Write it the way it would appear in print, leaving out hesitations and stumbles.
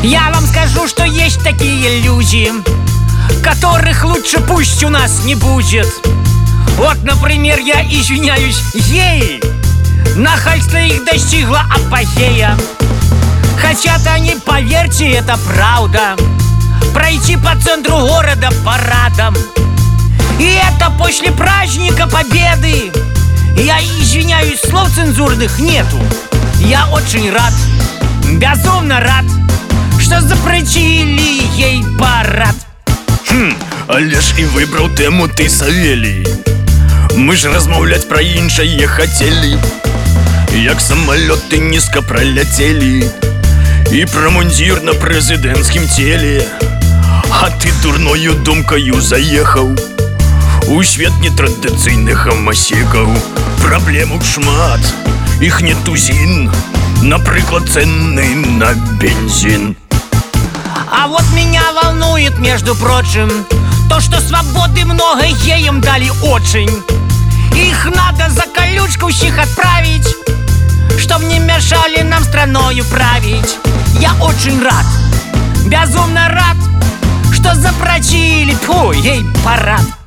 Я вам скажу, что есть такие люди, которых лучше пусть у нас не будет. Вот, например, я извиняюсь, ей нахальство их достигло апогея. Хотят они, поверьте, это правда, пройти по центру города парадом. И это после праздника Победы. Я извиняюсь, слов цензурных нету. Я очень рад, безумно рад, что запретили ей парад. Але ж і вибрав тему ти, Савелій. Ми ж розмовлять про іншає хотели. Як самолеты низко пролетели, и про мундир на президентском теле. А ты дурною думкою заехал у свет нетрадиційних гомосекаў. Проблемок шмат, их не тузин, например, цены на бензин. А вот меня волнует, между прочим, то, что свободы много геям дали очень. Их надо за колючку всех отправить, чтоб не мешали нам страною править. Я очень рад, безумно рад, что запретили ей парад.